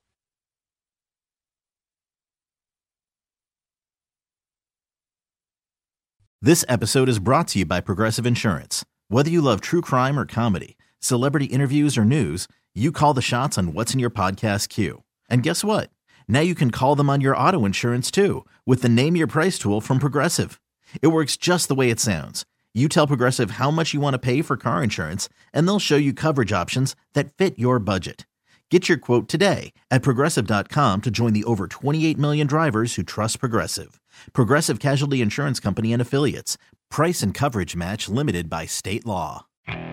This episode is brought to you by Progressive Insurance. Whether you love true crime or comedy, celebrity interviews or news, you call the shots on what's in your podcast queue. And guess what? Now you can call them on your auto insurance too with the Name Your Price tool from Progressive. It works just the way it sounds. You tell Progressive how much you want to pay for car insurance, and they'll show you coverage options that fit your budget. Get your quote today at Progressive dot com to join the over twenty-eight million drivers who trust Progressive. Progressive Casualty Insurance Company and Affiliates. Price and coverage match limited by state law.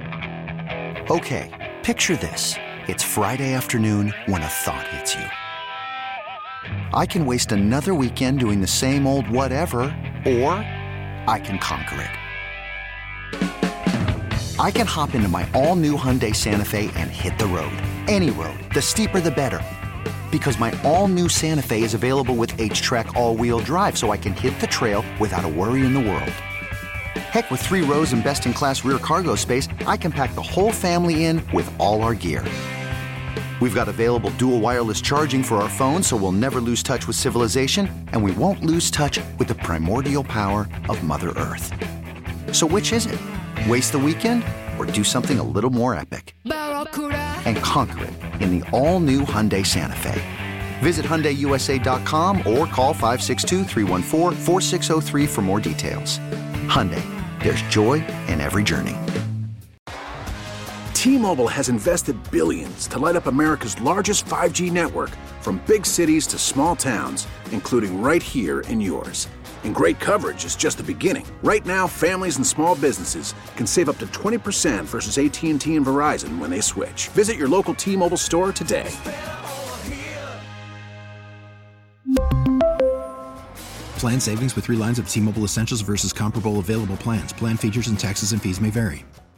Okay, picture this. It's Friday afternoon when a thought hits you. I can waste another weekend doing the same old whatever, or I can conquer it. I can hop into my all-new Hyundai Santa Fe and hit the road. Any road. The steeper, the better. Because my all-new Santa Fe is available with H-Track all-wheel drive, so I can hit the trail without a worry in the world. Heck, with three rows and best-in-class rear cargo space, I can pack the whole family in with all our gear. We've got available dual wireless charging for our phones, so we'll never lose touch with civilization, and we won't lose touch with the primordial power of Mother Earth. So which is it? Waste the weekend or do something a little more epic? And conquer it in the all-new Hyundai Santa Fe. Visit Hyundai U S A dot com or call five six two, three one four, four six zero three for more details. Hyundai, there's joy in every journey.
T-Mobile has invested billions to light up America's largest five G network, from big cities to small towns, including right here in yours. And great coverage is just the beginning. Right now, families and small businesses can save up to twenty percent versus A T and T and Verizon when they switch. Visit your local T-Mobile store today.
Plan savings with three lines of T-Mobile Essentials versus comparable available plans. Plan features and taxes and fees may vary.